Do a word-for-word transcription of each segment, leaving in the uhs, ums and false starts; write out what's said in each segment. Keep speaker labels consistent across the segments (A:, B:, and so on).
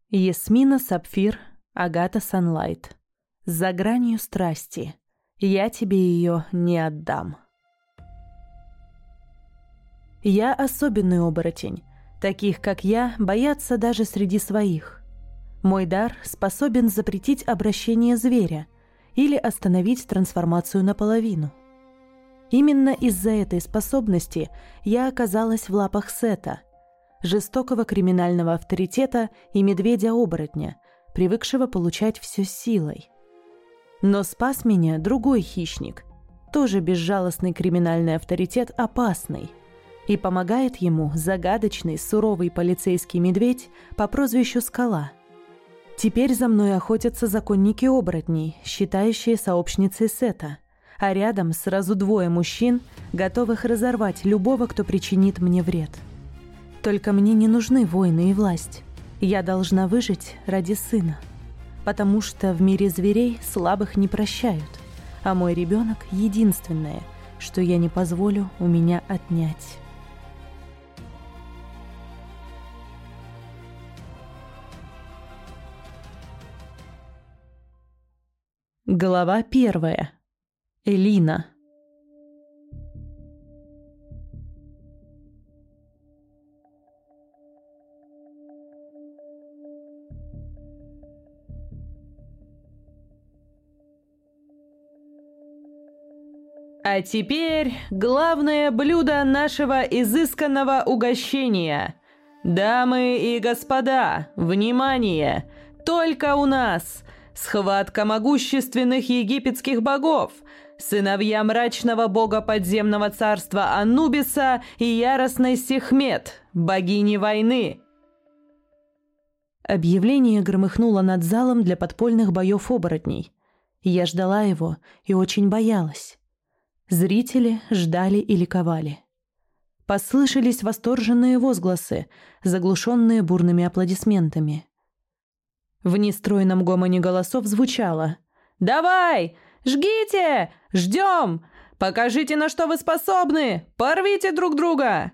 A: Ясмина Сапфир, Агата Санлайт. За гранью страсти. Я тебе ее не отдам. Я особенный оборотень. Таких, как я, боятся даже среди своих. Мой дар способен запретить обращение зверя или остановить трансформацию наполовину. Именно из-за этой способности я оказалась в лапах Сета, жестокого криминального авторитета и медведя-оборотня, привыкшего получать все силой. Но спас меня другой хищник, тоже безжалостный криминальный авторитет, опасный, и помогает ему загадочный суровый полицейский медведь по прозвищу Скала. Теперь за мной охотятся законники оборотней, считающие сообщницей Сета, а рядом сразу двое мужчин, готовых разорвать любого, кто причинит мне вред. Только мне не нужны войны и власть. Я должна выжить ради сына. Потому что в мире зверей слабых не прощают, а мой ребенок — единственное, что я не позволю у меня отнять. Глава первая. Элина. А теперь главное блюдо нашего изысканного угощения. Дамы и господа, внимание! Только у нас схватка могущественных египетских богов, сыновья мрачного бога подземного царства Анубиса и яростной Сехмет, богини войны. Объявление громыхнуло над залом для подпольных боев оборотней. Я ждала его и очень боялась. Зрители ждали и ликовали. Послышались восторженные возгласы, заглушенные бурными аплодисментами. В нестройном гомоне голосов звучало: «Давай! Жгите! Ждем! Покажите, на что вы способны! Порвите друг друга!»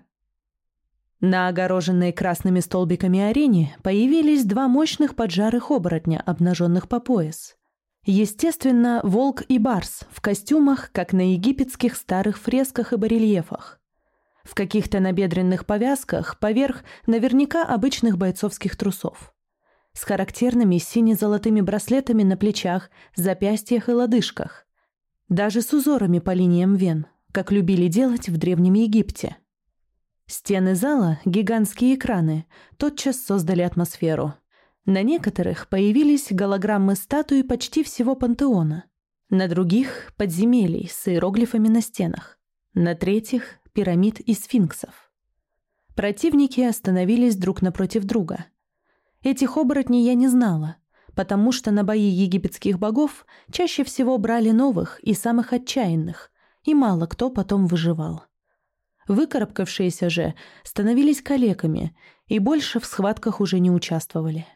A: На огороженной красными столбиками арене появились два мощных поджарых оборотня, обнаженных по пояс. Естественно, волк и барс в костюмах, как на египетских старых фресках и барельефах. В каких-то набедренных повязках поверх наверняка обычных бойцовских трусов. С характерными сине-золотыми браслетами на плечах, запястьях и лодыжках. Даже с узорами по линиям вен, как любили делать в Древнем Египте. Стены зала, гигантские экраны, тотчас создали атмосферу. На некоторых появились голограммы статуи почти всего пантеона. На других — подземелий с иероглифами на стенах. На третьих — пирамид и сфинксов. Противники остановились друг напротив друга. Этих оборотней я не знала, потому что на бои египетских богов чаще всего брали новых и самых отчаянных, и мало кто потом выживал. Выкарабкавшиеся же становились калеками и больше в схватках уже не участвовали.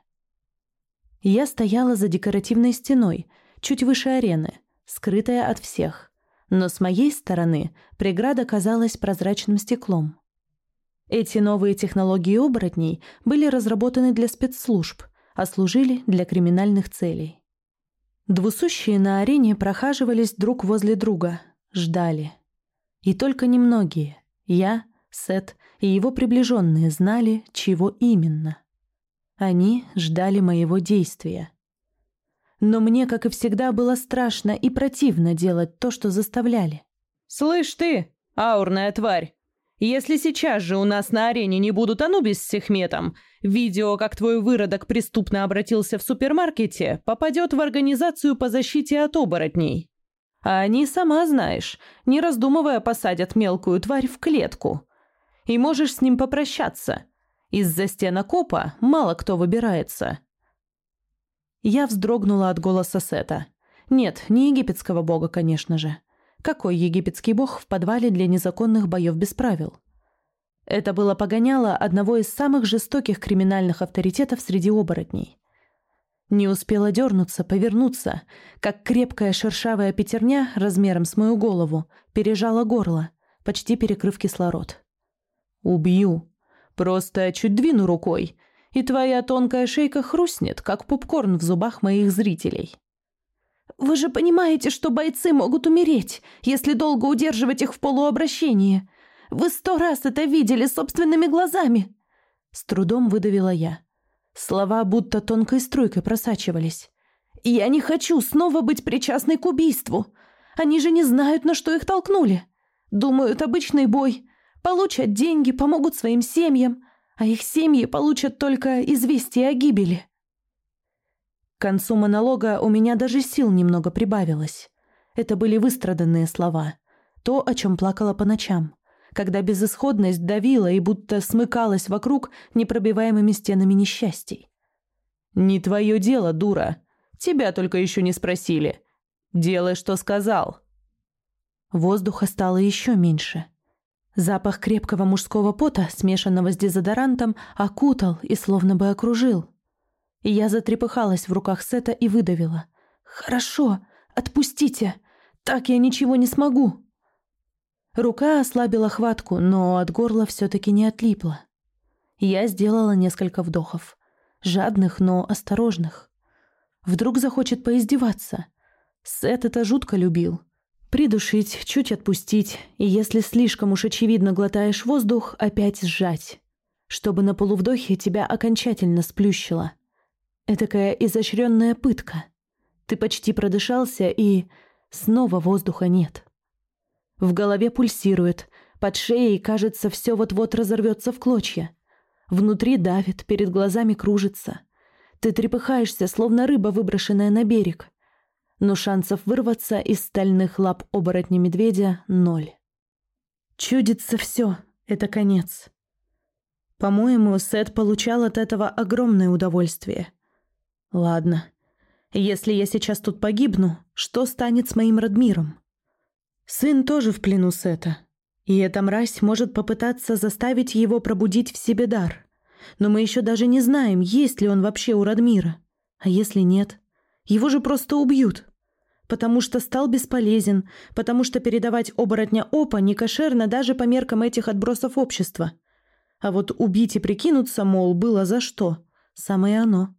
A: Я стояла за декоративной стеной, чуть выше арены, скрытая от всех, но с моей стороны преграда казалась прозрачным стеклом. Эти новые технологии оборотней были разработаны для спецслужб, а служили для криминальных целей. Двусущие на арене прохаживались друг возле друга, ждали. И только немногие, я, Сет и его приближенные, знали, чего именно. Они ждали моего действия. Но мне, как и всегда, было страшно и противно делать то, что заставляли. «Слышь ты, аурная тварь, если сейчас же у нас на арене не будут Анубис с Сехметом, видео, как твой выродок преступно обратился в супермаркете, попадет в организацию по защите от оборотней. А они, сама знаешь, не раздумывая, посадят мелкую тварь в клетку. И можешь с ним попрощаться. Из-за стен окопа мало кто выбирается». Я вздрогнула от голоса Сета. Нет, не египетского бога, конечно же. Какой египетский бог в подвале для незаконных боев без правил? Это было погоняло одного из самых жестоких криминальных авторитетов среди оборотней. Не успела дернуться, повернуться, как крепкая шершавая пятерня размером с мою голову пережала горло, почти перекрыв кислород. «Убью. Просто чуть двину рукой, и твоя тонкая шейка хрустнет, как попкорн в зубах моих зрителей. Вы же понимаете, что бойцы могут умереть, если долго удерживать их в полуобращении. Вы сто раз это видели собственными глазами. С трудом выдавила я. Слова будто тонкой струйкой просачивались. Я не хочу снова быть причастной к убийству. Они же не знают, на что их толкнули. Думают, обычный бой. Получат деньги, помогут своим семьям, а их семьи получат только известие о гибели. К концу монолога у меня даже сил немного прибавилось. Это были выстраданные слова. То, о чем плакала по ночам, когда безысходность давила и будто смыкалась вокруг непробиваемыми стенами несчастий. «Не твое дело, дура. Тебя только еще не спросили. Делай, что сказал». Воздуха стало еще меньше. Запах крепкого мужского пота, смешанного с дезодорантом, окутал и словно бы окружил. И я затрепыхалась в руках Сета и выдавила. «Хорошо, отпустите. Так я ничего не смогу». Рука ослабила хватку, но от горла все-таки не отлипла. Я сделала несколько вдохов. Жадных, но осторожных. Вдруг захочет поиздеваться. Сет это жутко любил. Придушить, чуть отпустить, и если слишком уж очевидно глотаешь воздух, опять сжать. Чтобы на полувдохе тебя окончательно сплющило. Этакая изощренная пытка. Ты почти продышался, и снова воздуха нет. В голове пульсирует, под шеей, кажется, все вот-вот разорвется в клочья. Внутри давит, перед глазами кружится. Ты трепыхаешься, словно рыба, выброшенная на берег. Но шансов вырваться из стальных лап оборотня-медведя ноль. Чудится все, это конец. По-моему, Сет получал от этого огромное удовольствие. Ладно, если я сейчас тут погибну, что станет с моим Радмиром? Сын тоже в плену Сета, и эта мразь может попытаться заставить его пробудить в себе дар. Но мы еще даже не знаем, есть ли он вообще у Радмира. А если нет? Его же просто убьют. Потому что стал бесполезен, потому что передавать оборотня Опа не кошерно даже по меркам этих отбросов общества. А вот убить и прикинуться, мол, было за что. Самое оно.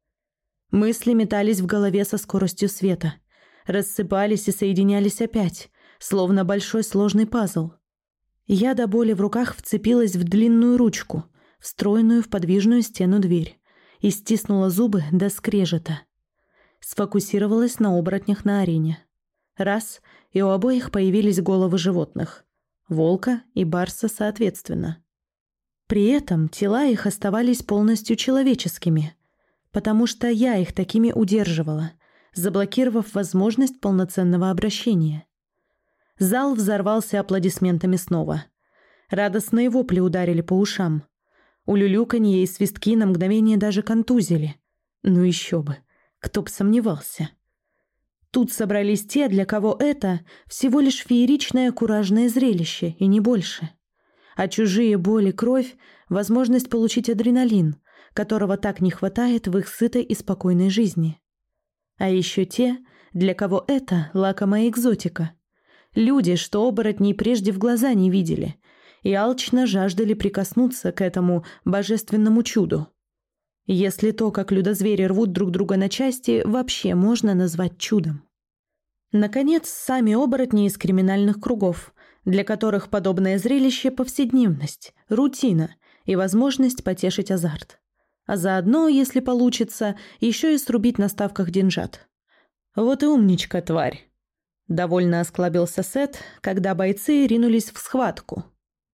A: Мысли метались в голове со скоростью света. Рассыпались и соединялись опять, словно большой сложный пазл. Я до боли в руках вцепилась в длинную ручку, встроенную в подвижную стену дверь, и стиснула зубы до скрежета. Сфокусировалась на оборотнях на арене. Раз, и у обоих появились головы животных. Волка и барса соответственно. При этом тела их оставались полностью человеческими, потому что я их такими удерживала, заблокировав возможность полноценного обращения. Зал взорвался аплодисментами снова. Радостные вопли ударили по ушам. Улюлюканье и свистки на мгновение даже контузили. Ну еще бы, кто б сомневался. Тут собрались те, для кого это всего лишь фееричное куражное зрелище, и не больше. А чужие боли, кровь, возможность получить адреналин, которого так не хватает в их сытой и спокойной жизни. А еще те, для кого это лакомая экзотика. Люди, что оборотней прежде в глаза не видели, и алчно жаждали прикоснуться к этому божественному чуду. Если то, как людозвери рвут друг друга на части, вообще можно назвать чудом. Наконец, сами оборотни из криминальных кругов, для которых подобное зрелище – повседневность, рутина и возможность потешить азарт. А заодно, если получится, еще и срубить на ставках деньжат. «Вот и умничка, тварь!» Довольно осклабился Сет, когда бойцы ринулись в схватку.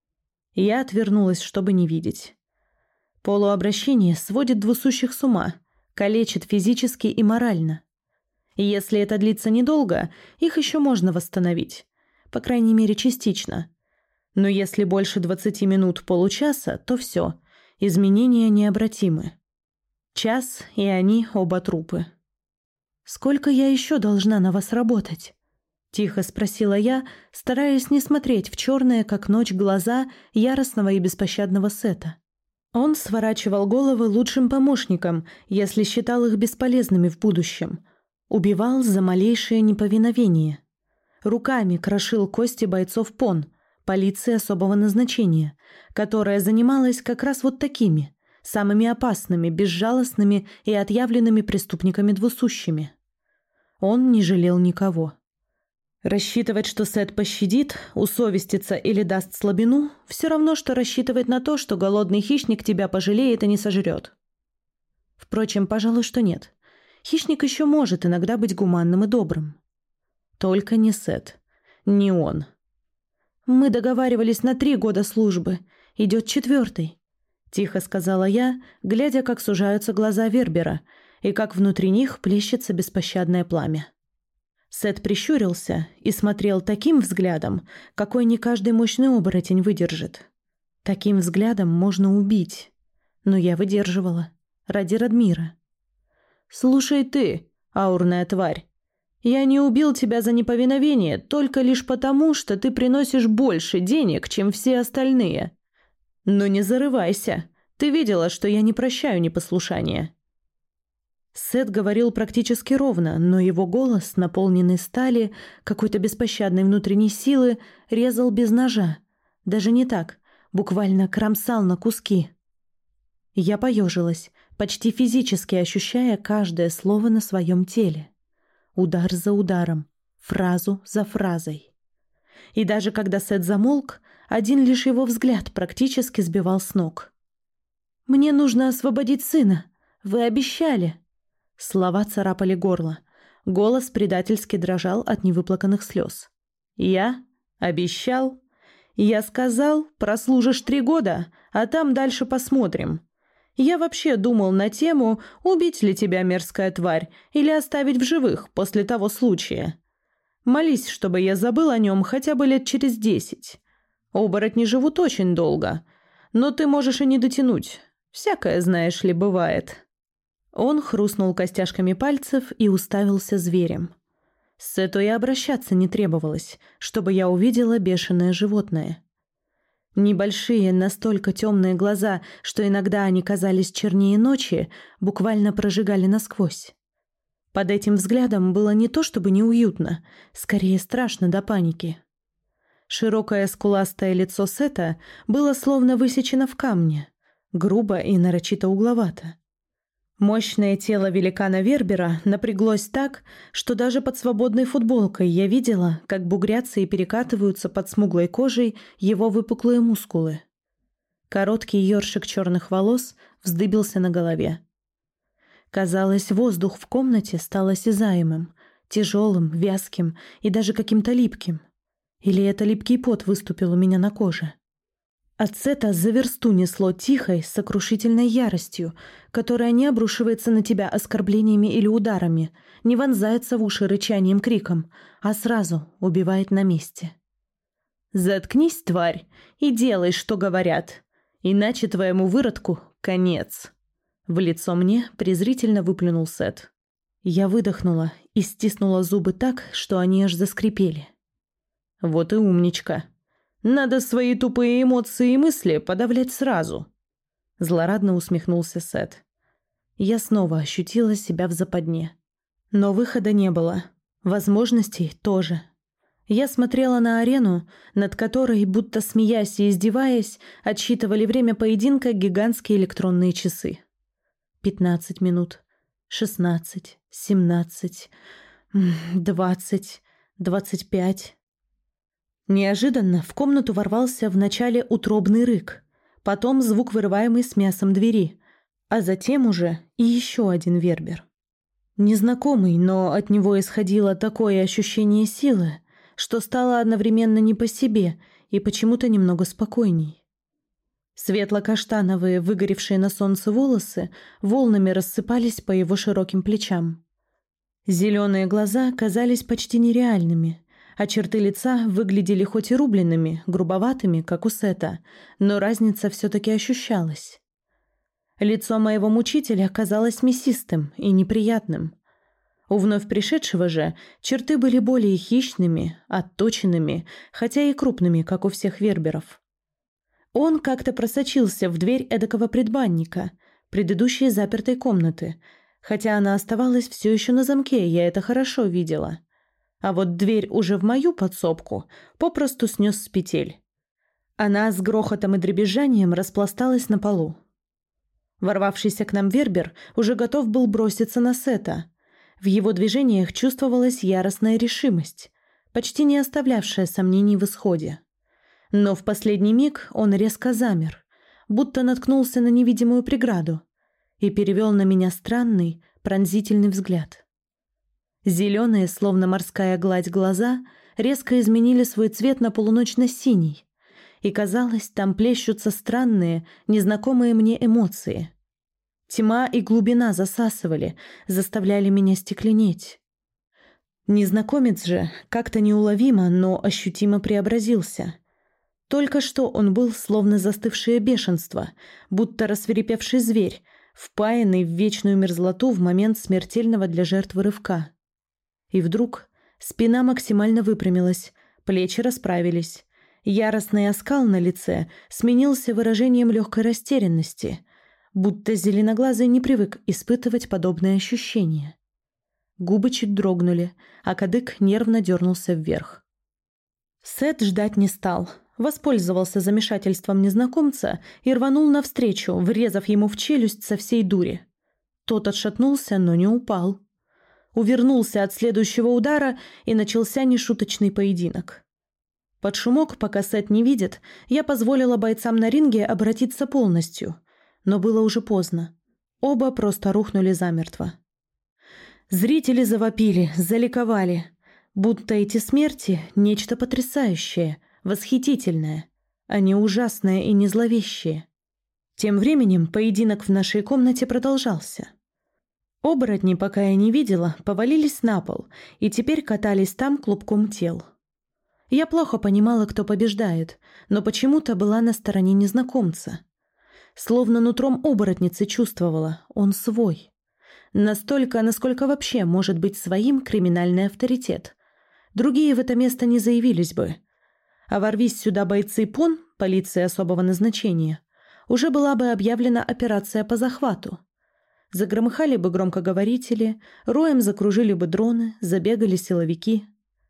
A: Я отвернулась, чтобы не видеть. Полуобращение сводит двусущих с ума, калечит физически и морально. И если это длится недолго, их еще можно восстановить. По крайней мере, частично. Но если больше двадцати минут получаса, то все, изменения необратимы. Час, и они оба трупы. «Сколько я еще должна на вас работать?» — тихо спросила я, стараясь не смотреть в черные, как ночь, глаза яростного и беспощадного Сета. Он сворачивал головы лучшим помощникам, если считал их бесполезными в будущем. Убивал за малейшее неповиновение. Руками крошил кости бойцов ПОН, полиции особого назначения, которая занималась как раз вот такими, самыми опасными, безжалостными и отъявленными преступниками двусущими. Он не жалел никого. Рассчитывать, что Сет пощадит, усовестится или даст слабину, все равно, что рассчитывать на то, что голодный хищник тебя пожалеет и не сожрет. Впрочем, пожалуй, что нет. Хищник еще может иногда быть гуманным и добрым. Только не Сет. Не он. «Мы договаривались на три года службы. Идет четвертый», — тихо сказала я, глядя, как сужаются глаза Вербера и как внутри них плещется беспощадное пламя. Сет прищурился и смотрел таким взглядом, какой не каждый мощный оборотень выдержит. Таким взглядом можно убить. Но я выдерживала. Ради Радмира. «Слушай ты, аурная тварь, я не убил тебя за неповиновение только лишь потому, что ты приносишь больше денег, чем все остальные. Но не зарывайся. Ты видела, что я не прощаю непослушания». Сет говорил практически ровно, но его голос, наполненный стали, какой-то беспощадной внутренней силы, резал без ножа. Даже не так, буквально кромсал на куски. Я поежилась, почти физически ощущая каждое слово на своем теле. Удар за ударом, фразу за фразой. И даже когда Сет замолк, один лишь его взгляд практически сбивал с ног. «Мне нужно освободить сына. Вы обещали». Слова царапали горло. Голос предательски дрожал от невыплаканных слез. «Я? Обещал? Я сказал, прослужишь три года, а там дальше посмотрим. Я вообще думал на тему, убить ли тебя, мерзкая тварь, или оставить в живых после того случая. Молись, чтобы я забыл о нем хотя бы лет через десять. Оборотни живут очень долго, но ты можешь и не дотянуть. Всякое, знаешь ли, бывает». Он хрустнул костяшками пальцев и уставился зверем. С Сету и обращаться не требовалось, чтобы я увидела бешеное животное. Небольшие, настолько темные глаза, что иногда они казались чернее ночи, буквально прожигали насквозь. Под этим взглядом было не то чтобы неуютно, скорее страшно до паники. Широкое скуластое лицо Сета было словно высечено в камне, грубо и нарочито угловато. Мощное тело великана Вербера напряглось так, что даже под свободной футболкой я видела, как бугрятся и перекатываются под смуглой кожей его выпуклые мускулы. Короткий ёршик черных волос вздыбился на голове. Казалось, воздух в комнате стал осязаемым, тяжелым, вязким и даже каким-то липким. Или это липкий пот выступил у меня на коже? От Сета за версту несло тихой, сокрушительной яростью, которая не обрушивается на тебя оскорблениями или ударами, не вонзается в уши рычанием криком, а сразу убивает на месте. «Заткнись, тварь, и делай, что говорят, иначе твоему выродку конец». В лицо мне презрительно выплюнул Сет. Я выдохнула и стиснула зубы так, что они аж заскрипели. «Вот и умничка. Надо свои тупые эмоции и мысли подавлять сразу», — злорадно усмехнулся Сет. Я снова ощутила себя в западне. Но выхода не было. Возможностей тоже. Я смотрела на арену, над которой, будто смеясь и издеваясь, отсчитывали время поединка гигантские электронные часы. Пятнадцать минут. Шестнадцать. Семнадцать. Двадцать. Двадцать пять. Неожиданно в комнату ворвался вначале утробный рык, потом звук, вырываемый с мясом двери, а затем уже и еще один Вербер. Незнакомый, но от него исходило такое ощущение силы, что стало одновременно не по себе и почему-то немного спокойней. Светло-каштановые, выгоревшие на солнце волосы волнами рассыпались по его широким плечам. Зеленые глаза казались почти нереальными, а черты лица выглядели хоть и рубленными, грубоватыми, как у Сета, но разница все-таки ощущалась. Лицо моего мучителя казалось мясистым и неприятным. У вновь пришедшего же черты были более хищными, отточенными, хотя и крупными, как у всех верберов. Он как-то просочился в дверь эдакого предбанника, предыдущей запертой комнаты, хотя она оставалась все еще на замке, я это хорошо видела. А вот дверь уже в мою подсобку попросту снес с петель. Она с грохотом и дребезжанием распласталась на полу. Ворвавшийся к нам Вербер уже готов был броситься на Сета. В его движениях чувствовалась яростная решимость, почти не оставлявшая сомнений в исходе. Но в последний миг он резко замер, будто наткнулся на невидимую преграду, и перевел на меня странный, пронзительный взгляд. Зеленые, словно морская гладь, глаза резко изменили свой цвет на полуночно-синий, и, казалось, там плещутся странные, незнакомые мне эмоции. Тьма и глубина засасывали, заставляли меня стекленеть. Незнакомец же как-то неуловимо, но ощутимо преобразился. Только что он был словно застывшее бешенство, будто рассвирепевший зверь, впаянный в вечную мерзлоту в момент смертельного для жертвы рывка. И вдруг спина максимально выпрямилась, плечи расправились. Яростный оскал на лице сменился выражением легкой растерянности, будто зеленоглазый не привык испытывать подобные ощущения. Губы чуть дрогнули, а кадык нервно дернулся вверх. Сет ждать не стал, воспользовался замешательством незнакомца и рванул навстречу, врезав ему в челюсть со всей дури. Тот отшатнулся, но не упал. Увернулся от следующего удара, и начался нешуточный поединок. Под шумок, пока Сет не видит, я позволила бойцам на ринге обратиться полностью, но было уже поздно. Оба просто рухнули замертво. Зрители завопили, заликовали, будто эти смерти – нечто потрясающее, восхитительное, а не ужасное и не зловещее. Тем временем поединок в нашей комнате продолжался. Оборотни, пока я не видела, повалились на пол и теперь катались там клубком тел. Я плохо понимала, кто побеждает, но почему-то была на стороне незнакомца. Словно нутром оборотницы чувствовала, он свой. Настолько, насколько вообще может быть своим криминальный авторитет. Другие в это место не заявились бы. А ворвись сюда бойцы ПОН, полиции особого назначения, уже была бы объявлена операция по захвату. Загромыхали бы громкоговорители, роем закружили бы дроны, забегали силовики.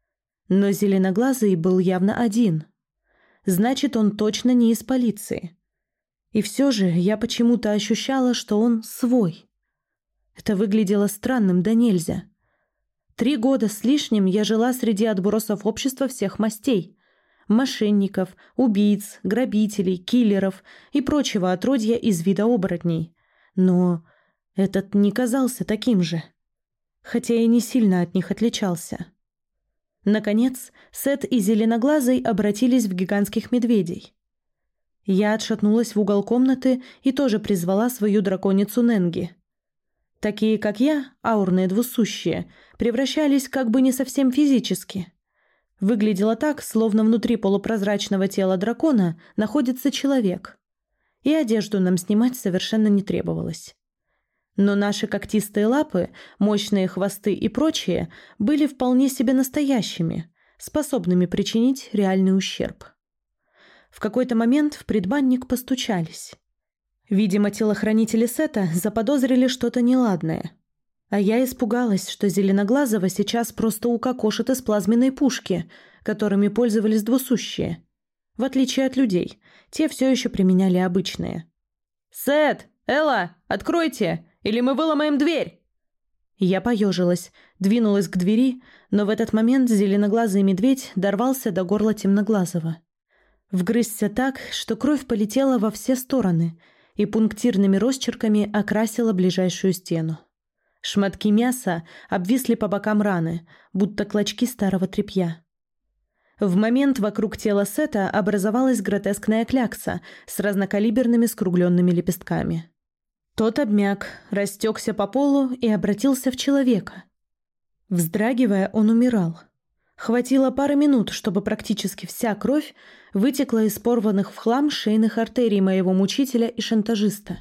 A: Но зеленоглазый был явно один. Значит, он точно не из полиции. И все же я почему-то ощущала, что он свой. Это выглядело странным да нельзя. Три года с лишним я жила среди отбросов общества всех мастей. Мошенников, убийц, грабителей, киллеров и прочего отродья из вида оборотней. Но этот не казался таким же. Хотя и не сильно от них отличался. Наконец, Сет и Зеленоглазый обратились в гигантских медведей. Я отшатнулась в угол комнаты и тоже призвала свою драконицу Ненги. Такие, как я, аурные двусущие, превращались как бы не совсем физически. Выглядело так, словно внутри полупрозрачного тела дракона находится человек. И одежду нам снимать совершенно не требовалось. Но наши когтистые лапы, мощные хвосты и прочее были вполне себе настоящими, способными причинить реальный ущерб. В какой-то момент в предбанник постучались. Видимо, телохранители Сета заподозрили что-то неладное. А я испугалась, что Зеленоглазого сейчас просто укокошат из плазменной пушки, которыми пользовались двусущие. В отличие от людей, те все еще применяли обычные. «Сет! Элла! Откройте! Или мы выломаем дверь!» Я поежилась, двинулась к двери, но в этот момент зеленоглазый медведь дорвался до горла темноглазого. Вгрызся так, что кровь полетела во все стороны и пунктирными росчерками окрасила ближайшую стену. Шматки мяса обвисли по бокам раны, будто клочки старого тряпья. В момент вокруг тела Сета образовалась гротескная клякса с разнокалиберными скругленными лепестками. Тот обмяк, растекся по полу и обратился в человека. Вздрагивая, он умирал. Хватило пары минут, чтобы практически вся кровь вытекла из порванных в хлам шейных артерий моего мучителя и шантажиста.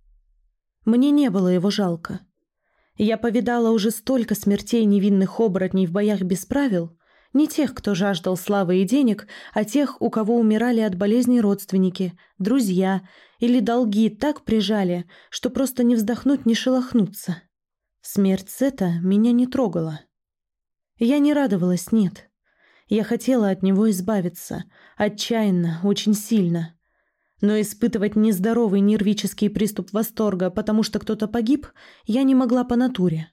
A: Мне не было его жалко. Я повидала уже столько смертей невинных оборотней в боях без правил, не тех, кто жаждал славы и денег, а тех, у кого умирали от болезней родственники, друзья или долги так прижали, что просто не вздохнуть, не шелохнуться. Смерть Сета меня не трогала. Я не радовалась, нет. Я хотела от него избавиться, отчаянно, очень сильно. Но испытывать нездоровый нервический приступ восторга, потому что кто-то погиб, я не могла по натуре.